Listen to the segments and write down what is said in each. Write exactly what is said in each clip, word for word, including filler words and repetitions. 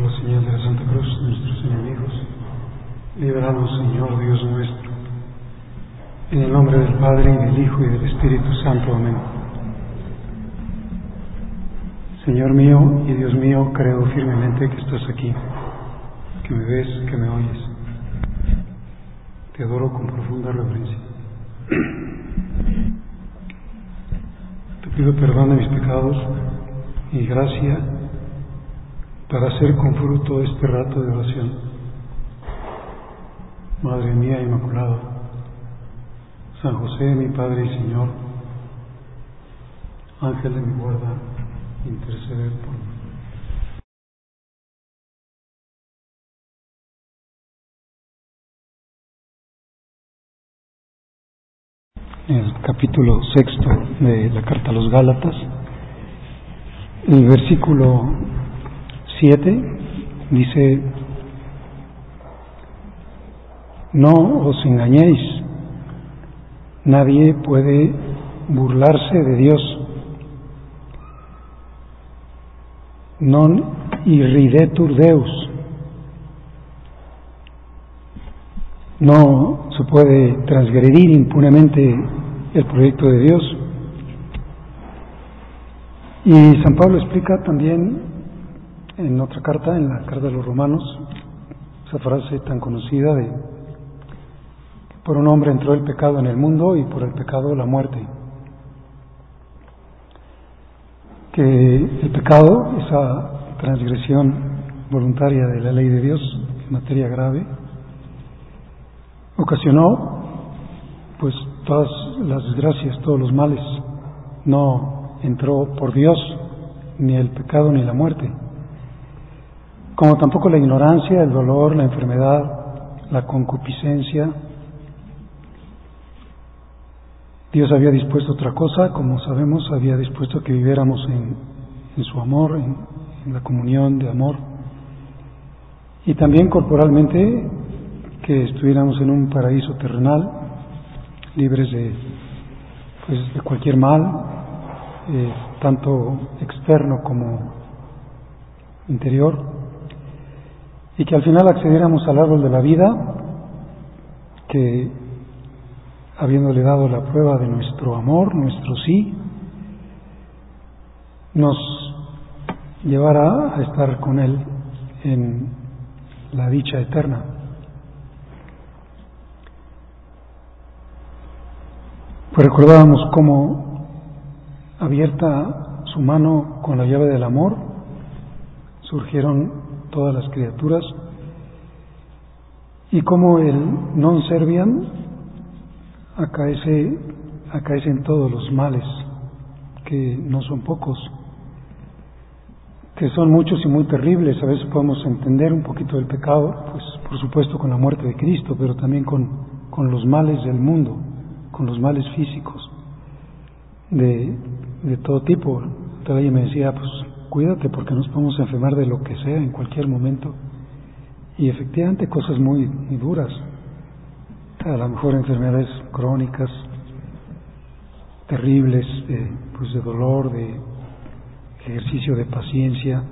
la señal de la Santa Cruz de nuestros enemigos, líbranos, Señor Dios nuestro. En el nombre del Padre, y del Hijo, y del Espíritu Santo. Amén. Señor mío y Dios mío, creo firmemente que estás aquí, que me ves, que me oyes. Te adoro con profunda reverencia. Te pido perdón de mis pecados y gracia para hacer con fruto este rato de oración. Madre mía Inmaculada, San José, mi Padre y Señor, Ángel de mi guarda, interceder por mí. El capítulo sexto de la carta a los Gálatas, el versículo siete dice: no os engañéis, nadie puede burlarse de Dios. Non irridetur Deus. No se puede transgredir impunemente el proyecto de Dios. Y San Pablo explica también en otra carta, en la carta de los Romanos, esa frase tan conocida de: por un hombre entró el pecado en el mundo y por el pecado la muerte. Que el pecado, esa transgresión voluntaria de la ley de Dios en materia grave, ocasionó pues todas las desgracias, todos los males. No entró por Dios ni el pecado ni la muerte, como tampoco la ignorancia, el dolor, la enfermedad, la concupiscencia. Dios había dispuesto otra cosa, como sabemos, había dispuesto que viviéramos en, en su amor, en, en la comunión de amor, y también corporalmente que estuviéramos en un paraíso terrenal, libres de, pues, de cualquier mal, eh, tanto externo como interior, y que al final accediéramos al árbol de la vida, que habiéndole dado la prueba de nuestro amor, nuestro sí, nos llevará a estar con Él en la dicha eterna. Pues recordábamos cómo, abierta su mano con la llave del amor, surgieron todas las criaturas, y cómo el non serviam acaece, acaecen todos los males, que no son pocos, que son muchos y muy terribles. A veces podemos entender un poquito del pecado, pues por supuesto con la muerte de Cristo, pero también con, con los males del mundo, con los males físicos de, de todo tipo. Todavía me decía, pues cuídate porque nos podemos enfermar de lo que sea en cualquier momento, y efectivamente cosas muy, muy duras, a lo mejor enfermedades crónicas terribles, de, pues de dolor, de ejercicio de paciencia,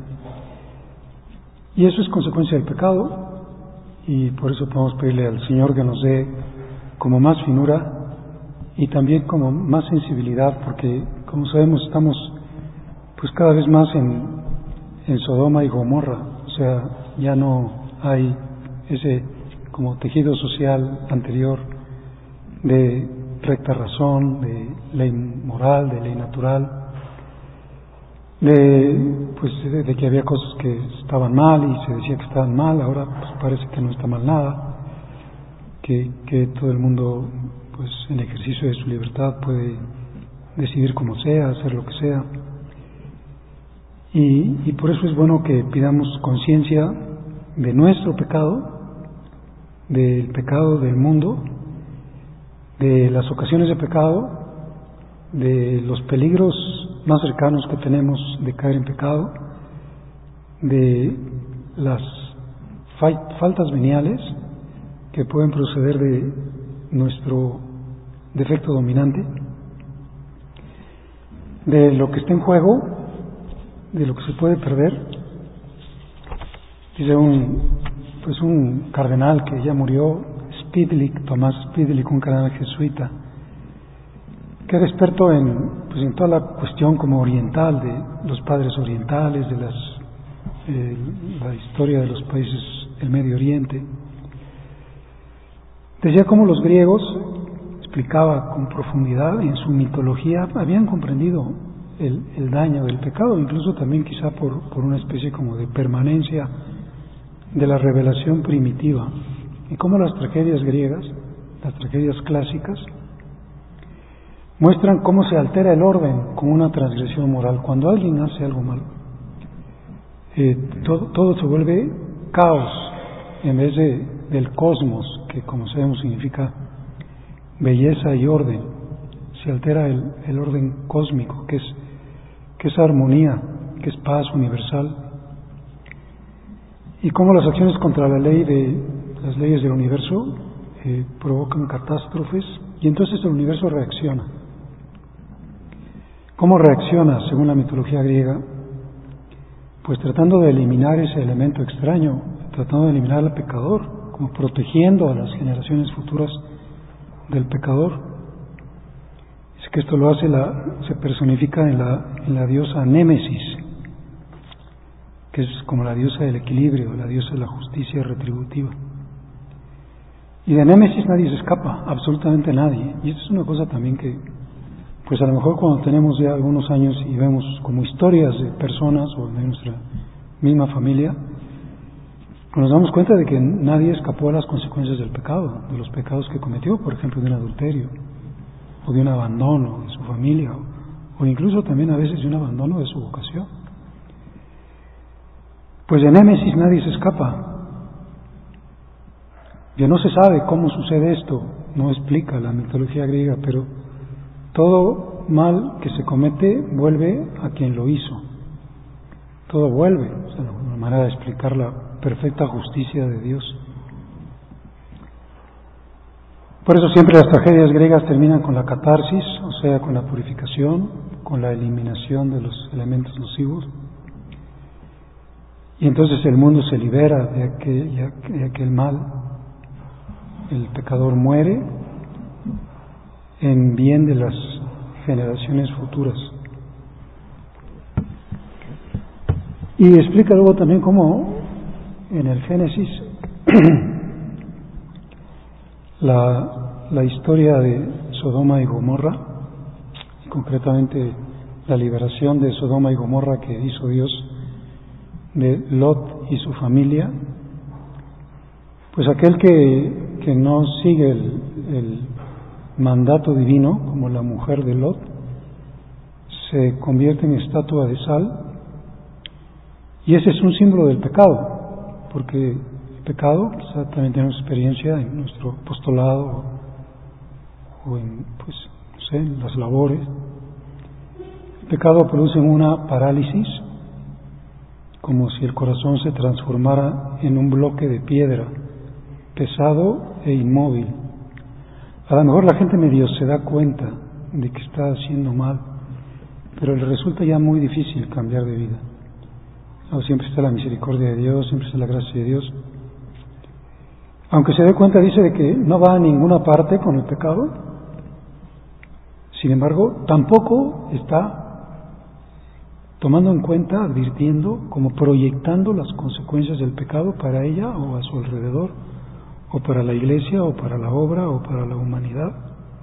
y eso es consecuencia del pecado. Y por eso podemos pedirle al Señor que nos dé como más finura y también como más sensibilidad, porque como sabemos estamos pues cada vez más en, en Sodoma y Gomorra. O sea, ya no hay ese como tejido social anterior de recta razón, de ley moral, de ley natural, de pues de, de que había cosas que estaban mal y se decía que estaban mal. Ahora pues parece que no está mal nada, que, que todo el mundo pues en ejercicio de su libertad puede decidir como sea, hacer lo que sea, y, y por eso es bueno que pidamos conciencia de nuestro pecado, del pecado del mundo, de las ocasiones de pecado, de los peligros más cercanos que tenemos de caer en pecado, de las faltas veniales que pueden proceder de nuestro defecto dominante, de lo que está en juego, de lo que se puede perder, Dice un, pues un cardenal que ya murió, Spidlick, Tomás Spidlick, un cardenal jesuita, que era experto en, pues en toda la cuestión como oriental, de los padres orientales, de las, eh, la historia de los países del Medio Oriente. Decía cómo los griegos, explicaba con profundidad, en su mitología habían comprendido el, el daño del pecado, incluso también quizá por, por una especie como de permanencia de la revelación primitiva, y cómo las tragedias griegas, las tragedias clásicas, muestran cómo se altera el orden con una transgresión moral. Cuando alguien hace algo malo, eh, todo, todo se vuelve caos en vez de, del cosmos, que como sabemos significa belleza y orden. Se altera el, el orden cósmico, que es, que es armonía, que es paz universal. Y cómo las acciones contra la ley de las leyes del universo eh, provocan catástrofes, y entonces el universo reacciona. ¿Cómo reacciona según la mitología griega? Pues tratando de eliminar ese elemento extraño, tratando de eliminar al pecador, como protegiendo a las generaciones futuras del pecador. Es que esto lo hace, la, se personifica en la, en la diosa Némesis, que es como la diosa del equilibrio, la diosa de la justicia retributiva. Y de Némesis nadie se escapa, absolutamente nadie. Y esto es una cosa también que, pues a lo mejor cuando tenemos ya algunos años y vemos como historias de personas o de nuestra misma familia, nos damos cuenta de que nadie escapó a las consecuencias del pecado, de los pecados que cometió, por ejemplo, de un adulterio, o de un abandono de su familia, o, o incluso también a veces de un abandono de su vocación. Pues de Némesis nadie se escapa. Ya no se sabe cómo sucede esto, no explica la mitología griega, pero todo mal que se comete vuelve a quien lo hizo. Todo vuelve, o sea, una manera de explicar la perfecta justicia de Dios. Por eso siempre las tragedias griegas terminan con la catarsis, o sea, con la purificación, con la eliminación de los elementos nocivos. Y entonces el mundo se libera de aquel, de aquel mal. El pecador muere en bien de las generaciones futuras. Y explica luego también cómo en el Génesis la, la historia de Sodoma y Gomorra, y concretamente la liberación de Sodoma y Gomorra que hizo Dios de Lot y su familia, pues aquel que, que no sigue el, el mandato divino, como la mujer de Lot, se convierte en estatua de sal, y ese es un símbolo del pecado, porque el pecado, quizá también tenemos experiencia en nuestro apostolado o en, pues, no sé, en las labores. El pecado produce una parálisis, como si el corazón se transformara en un bloque de piedra, pesado e inmóvil. A lo mejor la gente medio se da cuenta de que está haciendo mal, pero le resulta ya muy difícil cambiar de vida. No, siempre está la misericordia de Dios, siempre está la gracia de Dios. Aunque se dé cuenta, dice, de que no va a ninguna parte con el pecado, sin embargo, tampoco está tomando en cuenta, advirtiendo, como proyectando las consecuencias del pecado para ella o a su alrededor, o para la iglesia, o para la obra, o para la humanidad.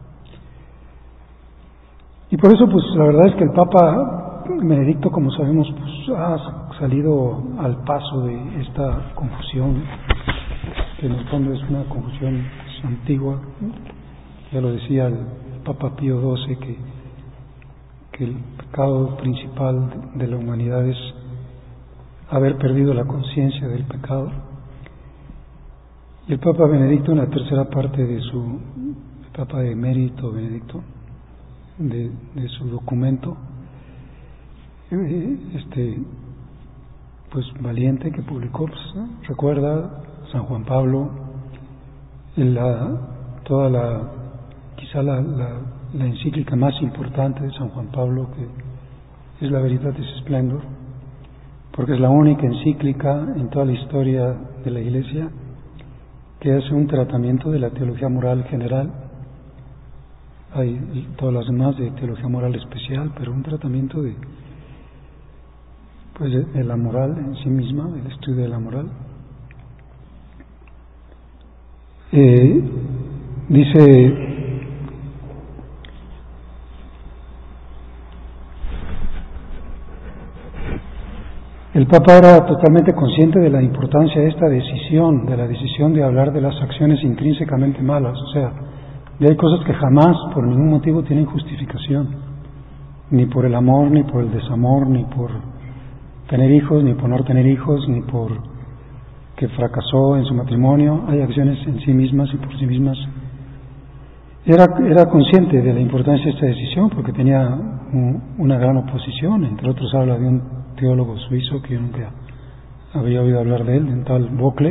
Y por eso, pues, la verdad es que el Papa Benedicto, como sabemos, pues, ha salido al paso de esta confusión, que en el fondo es una confusión antigua. Ya lo decía el Papa Pío doce, que, que el pecado principal de la humanidad es haber perdido la conciencia del pecado. Y el Papa Benedicto, en la tercera parte de su, el Papa Emérito Benedicto, de, de su documento, este, pues valiente, que publicó, pues, ¿no?, recuerda San Juan Pablo, la, toda la, quizá la, la, la encíclica más importante de San Juan Pablo, que es la Veritatis Splendor, porque es la única encíclica en toda la historia de la Iglesia que hace un tratamiento de la teología moral general. Hay todas las demás de teología moral especial, pero un tratamiento de, pues, de, de la moral en sí misma, del estudio de la moral. Eh, dice el Papa era totalmente consciente de la importancia de esta decisión, de la decisión de hablar de las acciones intrínsecamente malas, o sea, de hay cosas que jamás por ningún motivo tienen justificación, ni por el amor, ni por el desamor, ni por tener hijos, ni por no tener hijos, ni por que fracasó en su matrimonio. Hay acciones en sí mismas y por sí mismas. Era, era consciente de la importancia de esta decisión porque tenía un, una gran oposición. Entre otros habla de un teólogo suizo que yo nunca había oído hablar de él, de un tal Bocle,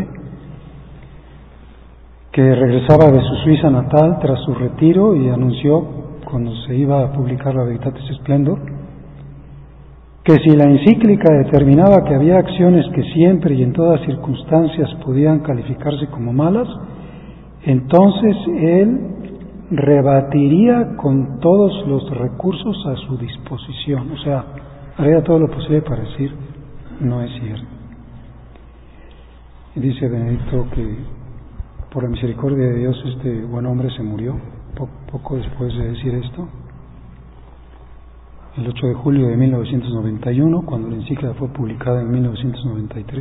que regresaba de su Suiza natal tras su retiro y anunció, cuando se iba a publicar la Veritatis Splendor, que si la encíclica determinaba que había acciones que siempre y en todas circunstancias podían calificarse como malas, entonces él rebatiría con todos los recursos a su disposición, o sea, haría todo lo posible para decir no es cierto. Y dice Benedicto que por la misericordia de Dios este buen hombre se murió poco, poco después de decir esto, el ocho de julio de mil novecientos noventa y uno, cuando la encíclica fue publicada en mil novecientos noventa y tres.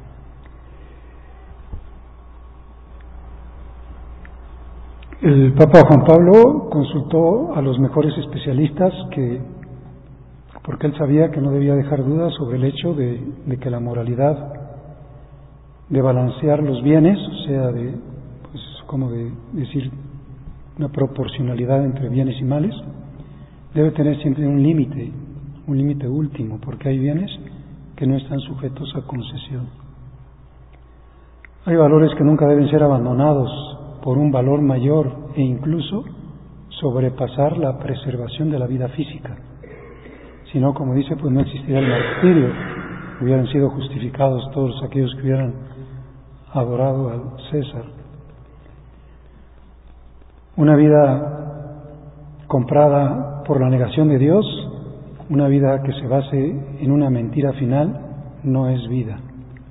El Papa Juan Pablo consultó a los mejores especialistas que, porque él sabía que no debía dejar dudas sobre el hecho de, de que la moralidad de balancear los bienes, o sea, de, pues, como de decir, una proporcionalidad entre bienes y males, debe tener siempre un límite, un límite último, porque hay bienes que no están sujetos a concesión. Hay valores que nunca deben ser abandonados por un valor mayor e incluso sobrepasar la preservación de la vida física. Si no, como dice, pues no existiría el martirio, hubieran sido justificados todos aquellos que hubieran adorado al César. Una vida comprada por la negación de Dios, una vida que se base en una mentira final, no es vida.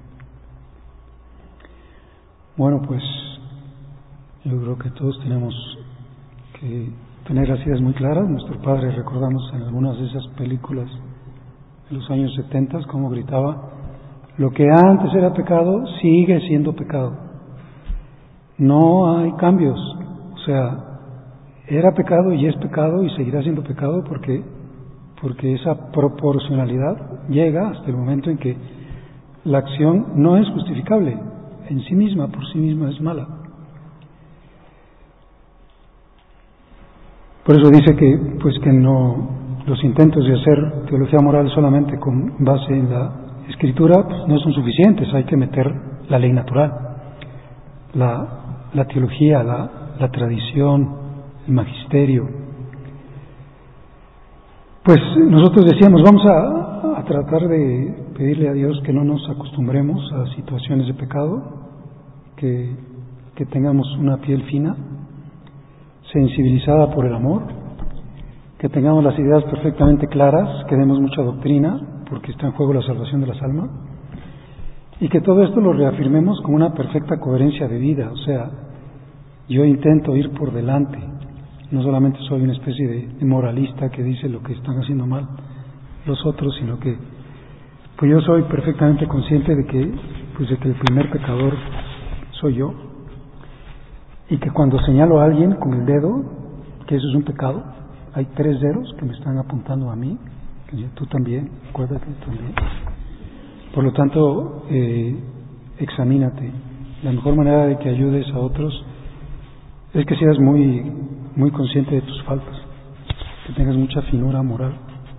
Bueno, pues yo creo que todos tenemos que tener las ideas muy claras. Nuestro padre, recordamos en algunas de esas películas de los años setenta, como gritaba: lo que antes era pecado sigue siendo pecado. No hay cambios. O sea, era pecado y es pecado y seguirá siendo pecado porque, porque esa proporcionalidad llega hasta el momento en que la acción no es justificable en sí misma, por sí misma es mala. Por eso dice que, pues, que no, los intentos de hacer teología moral solamente con base en la Escritura, pues, no son suficientes. Hay que meter la ley natural, la, la teología, la, la tradición, el magisterio. Pues nosotros decíamos, vamos a, a tratar de pedirle a Dios que no nos acostumbremos a situaciones de pecado, que, que tengamos una piel fina, sensibilizada por el amor, que tengamos las ideas perfectamente claras, que demos mucha doctrina, porque está en juego la salvación de las almas, y que todo esto lo reafirmemos con una perfecta coherencia de vida. O sea, yo intento ir por delante, no solamente soy una especie de, de moralista que dice lo que están haciendo mal los otros, sino que pues yo soy perfectamente consciente de que, pues de que el primer pecador soy yo, y que cuando señalo a alguien con el dedo, que eso es un pecado, hay tres dedos que me están apuntando a mí, que tú también, acuérdate también. Por lo tanto, eh, examínate. La mejor manera de que ayudes a otros es que seas muy, muy consciente de tus faltas, que tengas mucha finura moral.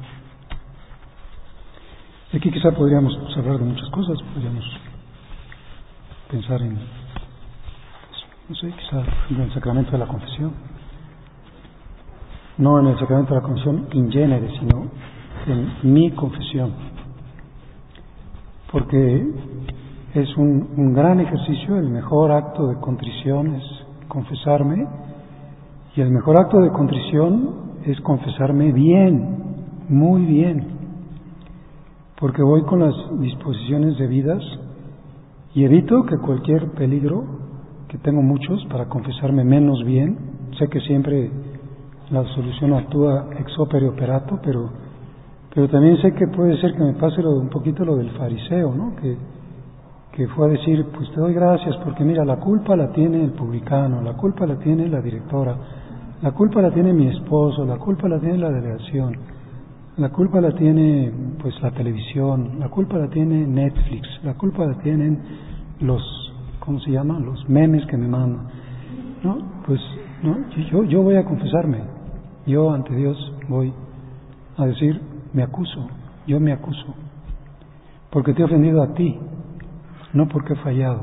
Y aquí quizá podríamos pues, hablar de muchas cosas, podríamos pensar en, no sé, quizá en el sacramento de la confesión. No en el sacramento de la confesión in genere, sino en mi confesión. porque es un, un gran ejercicio. El mejor acto de contrición es confesarme, y el mejor acto de contrición es confesarme bien, muy bien, porque voy con las disposiciones debidas y evito que cualquier peligro, que tengo muchos, para confesarme menos bien. Sé que siempre la solución actúa ex opere operato, pero, pero también sé que puede ser que me pase lo, un poquito lo del fariseo, ¿no? Que, que fue a decir, pues te doy gracias porque mira, la culpa la tiene el publicano, la culpa la tiene la directora, la culpa la tiene mi esposo, la culpa la tiene la delegación, la culpa la tiene pues la televisión, la culpa la tiene Netflix, la culpa la tienen los, ¿cómo se llama? Los memes que me mandan, ¿no? Pues no, yo, yo voy a confesarme, yo ante Dios voy a decir, me acuso, yo me acuso, porque te he ofendido a ti, no porque he fallado.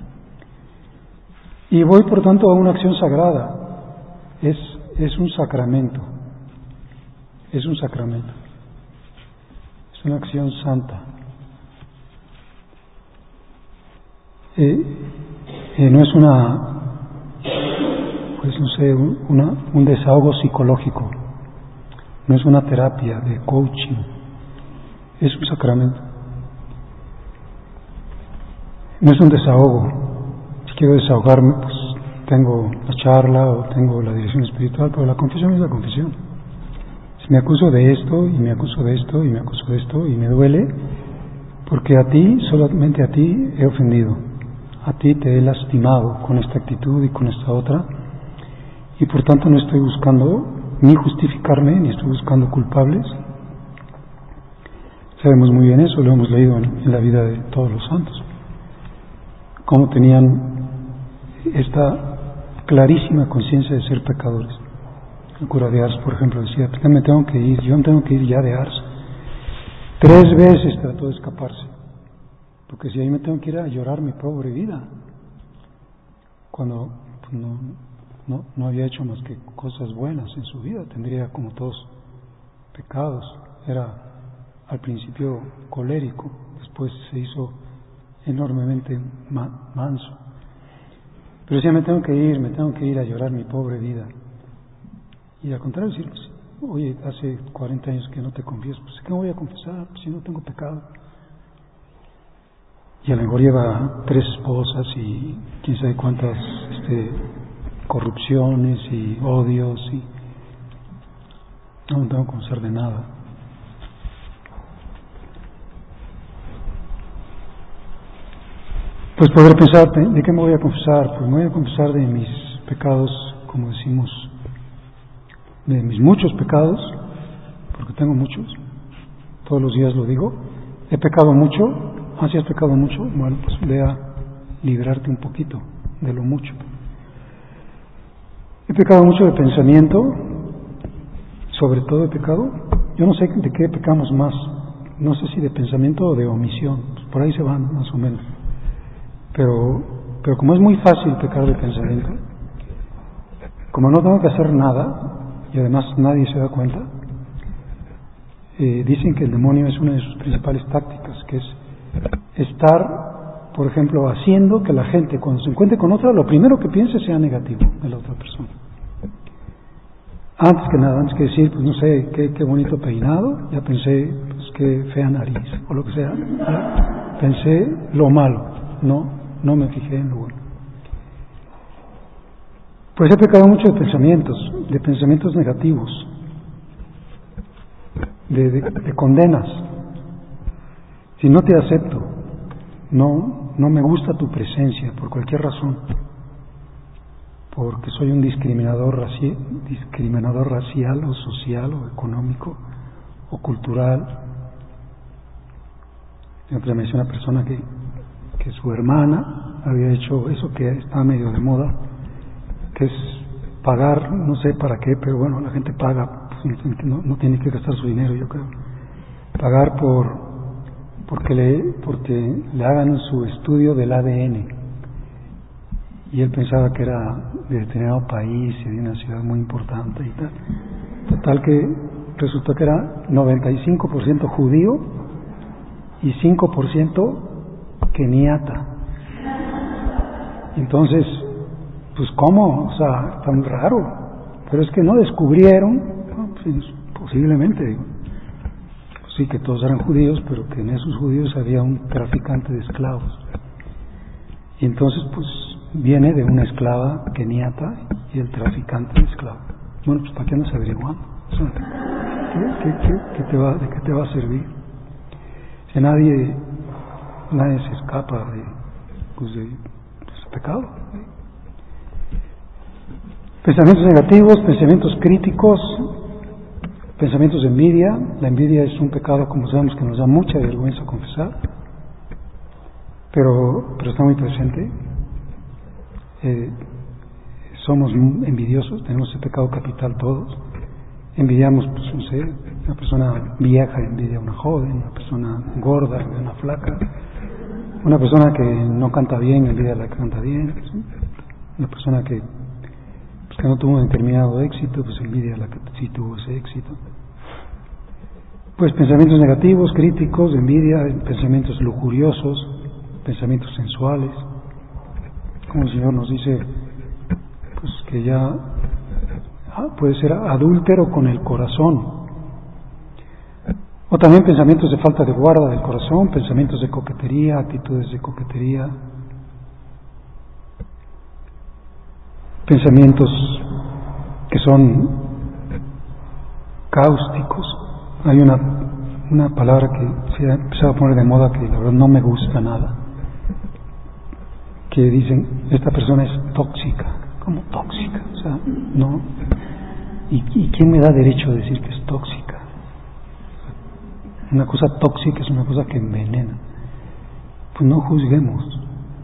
Y voy por tanto a una acción sagrada, es, es un sacramento, es un sacramento, es una acción santa. Eh, eh, no es una, pues no sé, una, un desahogo psicológico, no es una terapia de coaching, es un sacramento. No es un desahogo. Si quiero desahogarme, pues tengo la charla o tengo la dirección espiritual, pero la confesión es la confesión. Si me acuso de esto y me acuso de esto y me acuso de esto y me duele, porque a ti, solamente a ti he ofendido, a ti te he lastimado con esta actitud y con esta otra, y por tanto no estoy buscando ni justificarme, ni estoy buscando culpables. Sabemos muy bien eso, lo hemos leído en, en la vida de todos los santos, cómo tenían esta clarísima conciencia de ser pecadores. El cura de Ars, por ejemplo, decía, pues me tengo que ir, yo me tengo que ir ya de Ars. Tres veces trató de escaparse, porque si ahí me tengo que ir a llorar mi pobre vida, cuando pues, no, no, no había hecho más que cosas buenas en su vida, tendría como todos pecados. Era al principio colérico, después se hizo enormemente manso. Pero decía, me tengo que ir, me tengo que ir a llorar mi pobre vida. Y al contrario, decir, pues, oye, hace cuarenta años que no te confieso, pues ¿qué me voy a confesar si no tengo pecado? Y a lo mejor lleva tres esposas y quién sabe cuántas este, corrupciones y odios, y no me tengo que confesar de nada. Pues poder pensar, ¿de qué me voy a confesar? Pues me voy a confesar de mis pecados, como decimos, de mis muchos pecados, porque tengo muchos, todos los días lo digo. He pecado mucho. Ah, si has pecado mucho, bueno, pues ve a librarte un poquito de lo mucho. He pecado mucho de pensamiento, sobre todo he pecado, yo no sé de qué pecamos más, no sé si de pensamiento o de omisión, pues por ahí se van más o menos. Pero, pero como es muy fácil pecar de pensamiento, como no tengo que hacer nada, y además nadie se da cuenta, eh, dicen que el demonio es una de sus principales tácticas, que es estar, por ejemplo, haciendo que la gente cuando se encuentre con otra, lo primero que piense sea negativo de la otra persona. Antes que nada, antes que decir, pues no sé, qué, qué bonito peinado, ya pensé, pues qué fea nariz, o lo que sea, ya pensé lo malo, no, no me fijé en lo bueno. Pues he pecado mucho de pensamientos, de pensamientos negativos, de, de, de condenas. Si no te acepto, no, no me gusta tu presencia por cualquier razón, porque soy un discriminador racial, discriminador racial o social o económico o cultural. Siempre me decía una persona que, que su hermana había hecho eso que está medio de moda, que es pagar, no sé para qué, pero bueno, la gente paga, pues, no, no tiene que gastar su dinero, yo creo, pagar por porque le porque le hagan su estudio del A D N, y él pensaba que era de determinado país y de una ciudad muy importante y tal. Total que resultó que era noventa y cinco por ciento judío y cinco por ciento keniata. Entonces, pues ¿cómo? O sea, tan raro. Pero es que no descubrieron, no, pues, posiblemente, digo, pues sí que todos eran judíos, pero que en esos judíos había un traficante de esclavos. Y entonces, pues, viene de una esclava keniata y el traficante de esclavos. Bueno, pues ¿para qué andas averiguando? O sea, ¿qué, qué, qué, qué te va, ¿de qué te va a servir? Si nadie, nadie se escapa de, pues, de, de ese pecado. Pensamientos negativos, pensamientos críticos, pensamientos de envidia. La envidia es un pecado, como sabemos, que nos da mucha vergüenza confesar, pero, pero está muy presente. Eh, somos envidiosos, tenemos ese pecado capital todos. Envidiamos, pues no sé, una persona vieja envidia a una joven, una persona gorda envidia a una flaca, una persona que no canta bien envidia a la que canta bien, ¿sí? Una persona que, pues, que no tuvo un determinado éxito, pues envidia a la que sí tuvo ese éxito. Pues pensamientos negativos, críticos, envidia, pensamientos lujuriosos, pensamientos sensuales, como el Señor nos dice, pues que ya puede ser adúltero con el corazón, o también pensamientos de falta de guarda del corazón, pensamientos de coquetería, actitudes de coquetería, pensamientos que son cáusticos. Hay una, una palabra que se ha empezado a poner de moda que la verdad no me gusta nada, que dicen, esta persona es tóxica. ¿Cómo tóxica? O sea, no. ¿Y, ¿Y quién me da derecho a decir que es tóxica? Una cosa tóxica es una cosa que envenena. Pues no juzguemos.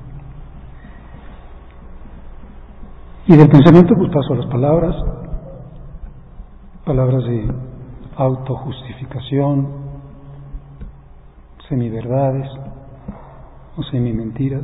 Y del pensamiento pues paso a las palabras, palabras de autojustificación, semiverdades o semimentiras.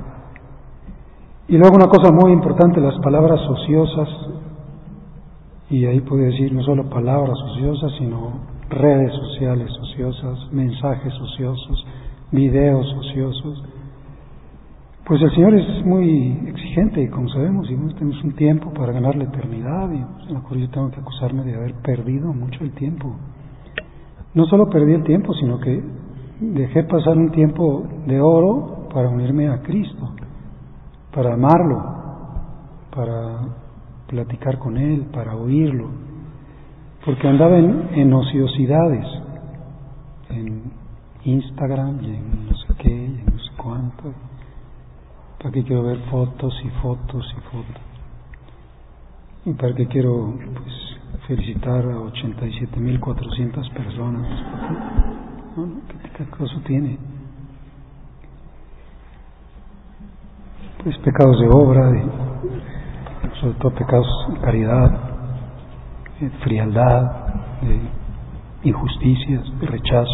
Y luego una cosa muy importante, las palabras ociosas, y ahí puede decir no solo palabras ociosas, sino redes sociales ociosas, mensajes ociosos, videos ociosos. Pues el Señor es muy exigente, como sabemos, y bueno, tenemos un tiempo para ganar la eternidad, y pues, a lo mejor yo tengo que acusarme de haber perdido mucho el tiempo. No solo perdí el tiempo, sino que dejé pasar un tiempo de oro para unirme a Cristo, para amarlo, para platicar con Él, para oírlo, porque andaba en, en ociosidades, en Instagram y en no sé qué, y en no sé cuánto. ¿Para qué quiero ver fotos y fotos y fotos? ¿Y para qué quiero, pues, felicitar a ochenta y siete mil cuatrocientas personas? ¿No? ¿Qué, qué cosa tiene? Pues pecados de obra, de, sobre todo pecados de caridad, de frialdad, de injusticias, de rechazo,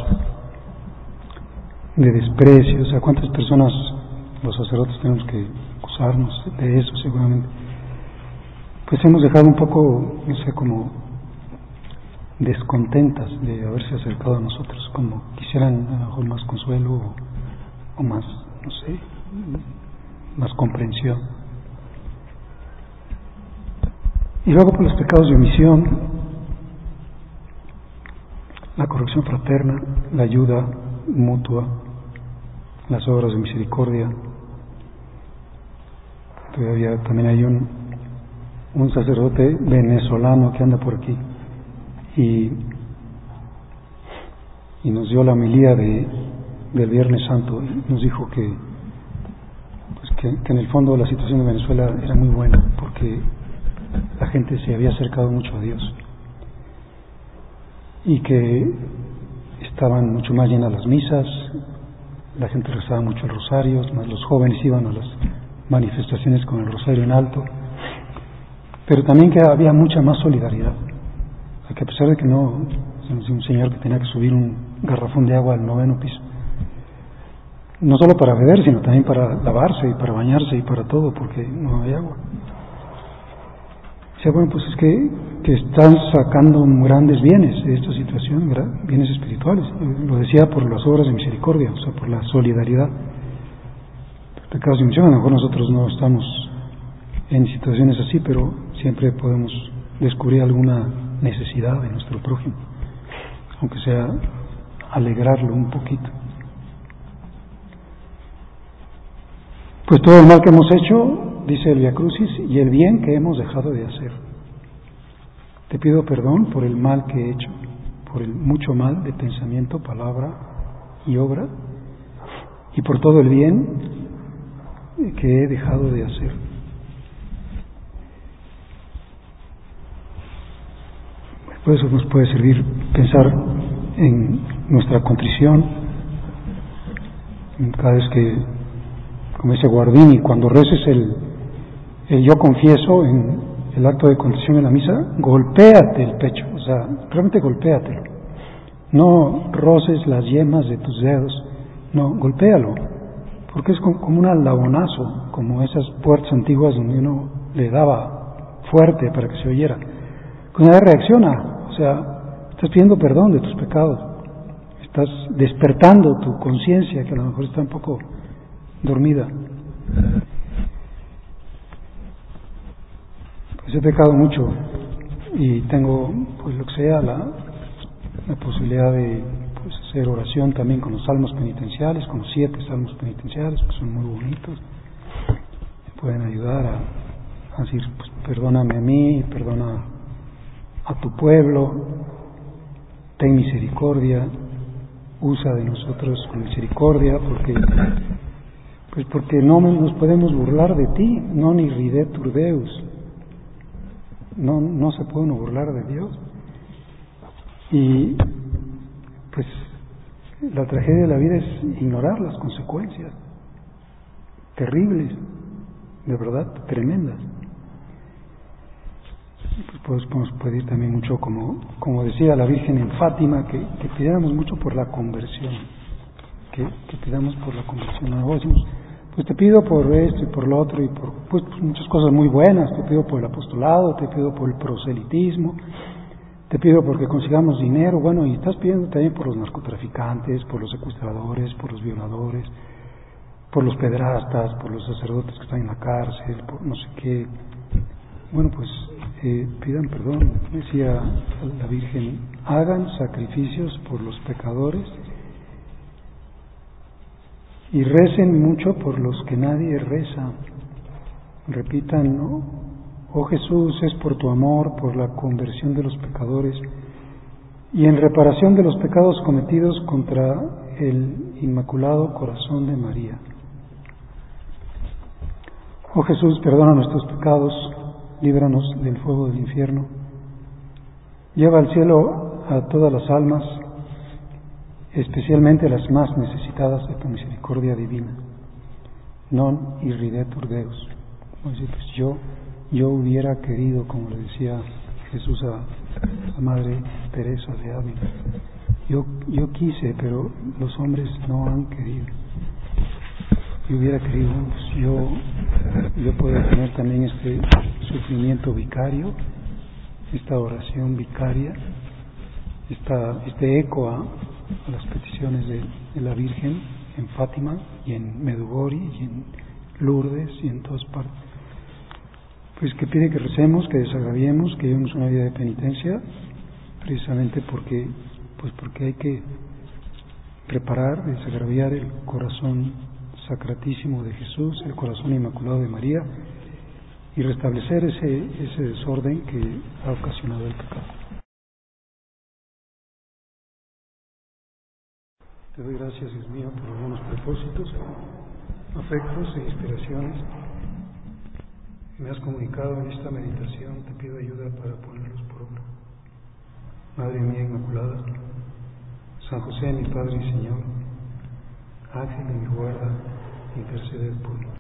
de desprecio. O sea, ¿cuántas personas los sacerdotes tenemos que acusarnos de eso seguramente? Pues hemos dejado un poco, no sé, como descontentas de haberse acercado a nosotros, como quisieran a lo mejor más consuelo o, o más, no sé, más comprensión. Y luego por los pecados de omisión, la corrección fraterna, la ayuda mutua, las obras de misericordia. Todavía también hay un, un sacerdote venezolano que anda por aquí y, y nos dio la homilía de, del Viernes Santo y nos dijo que, pues que, que en el fondo la situación de Venezuela era muy buena porque la gente se había acercado mucho a Dios y que estaban mucho más llenas las misas, la gente rezaba mucho el rosario, más los jóvenes iban a las manifestaciones con el rosario en alto, pero también que había mucha más solidaridad, que a pesar de que no, un señor que tenía que subir un garrafón de agua al noveno piso, no solo para beber, sino también para lavarse y para bañarse y para todo, porque no había agua. Dice, bueno, pues es que, que están sacando grandes bienes de esta situación, bienes espirituales. Lo decía por las obras de misericordia, o sea, por la solidaridad. Los pecados de omisión, a lo mejor nosotros no estamos en situaciones así, pero siempre podemos descubrir alguna necesidad de nuestro prójimo, aunque sea alegrarlo un poquito. Pues todo el mal que hemos hecho, dice el Vía Crucis, y el bien que hemos dejado de hacer. Te pido perdón por el mal que he hecho, por el mucho mal de pensamiento, palabra y obra, y por todo el bien que he dejado de hacer. Por eso nos puede servir pensar en nuestra contrición, cada vez que, como dice Guardini, cuando reces el, el yo confieso en el acto de contrición en la misa, golpéate el pecho, o sea, realmente golpéatelo. No roces las yemas de tus dedos, no, golpéalo, porque es como un aldabonazo, como esas puertas antiguas donde uno le daba fuerte para que se oyera. Cuando ella reacciona, o sea, estás pidiendo perdón de tus pecados, estás despertando tu conciencia, que a lo mejor está un poco dormida. Pues he pecado mucho y tengo, pues lo que sea, la, la posibilidad de pues, hacer oración también con los salmos penitenciales, con los siete salmos penitenciales, que son muy bonitos, me pueden ayudar a, a decir, pues, perdóname a mí, perdona a tu pueblo, ten misericordia, usa de nosotros con misericordia, porque pues porque no nos podemos burlar de ti, no ni ridetur Deus, no, no se puede uno burlar de Dios. Y pues la tragedia de la vida es ignorar las consecuencias terribles, de verdad, tremendas. Pues podemos pedir también mucho, como, como decía la Virgen en Fátima, que, que pidiéramos mucho por la conversión, que, que pidamos por la conversión. Ahora decimos, pues te pido por esto y por lo otro y por pues, pues muchas cosas muy buenas, te pido por el apostolado, te pido por el proselitismo, te pido porque consigamos dinero, bueno, y estás pidiendo también por los narcotraficantes, por los secuestradores, por los violadores, por los pederastas, por los sacerdotes que están en la cárcel, por no sé qué. Bueno, pues eh, pidan perdón, decía la Virgen, hagan sacrificios por los pecadores y recen mucho por los que nadie reza. Repitan, ¿no? Oh Jesús, es por tu amor, por la conversión de los pecadores y en reparación de los pecados cometidos contra el Inmaculado Corazón de María. Oh Jesús, perdona nuestros pecados, líbranos del fuego del infierno, lleva al cielo a todas las almas, especialmente las más necesitadas de tu misericordia divina. Non irridetur Deus. Pues yo, yo hubiera querido, como le decía Jesús a la Madre Teresa de Ávila, yo, yo quise, pero los hombres no han querido. Yo hubiera querido, pues yo, yo puedo tener también este sufrimiento vicario, esta oración vicaria, esta, este eco a, a las peticiones de, de la Virgen en Fátima y en Medjugorje y en Lourdes y en todas partes. Pues que pide que recemos, que desagraviemos, que llevemos una vida de penitencia, precisamente porque, pues porque hay que preparar, desagraviar el corazón sacratísimo de Jesús, el corazón inmaculado de María, y restablecer ese, ese desorden que ha ocasionado el pecado. Te doy gracias, Dios mío, por los buenos propósitos, afectos e inspiraciones que me has comunicado en esta meditación. Te pido ayuda para ponerlos por obra. Madre mía Inmaculada, San José, mi Padre y Señor, Ángel de mi guarda, interceded por mí.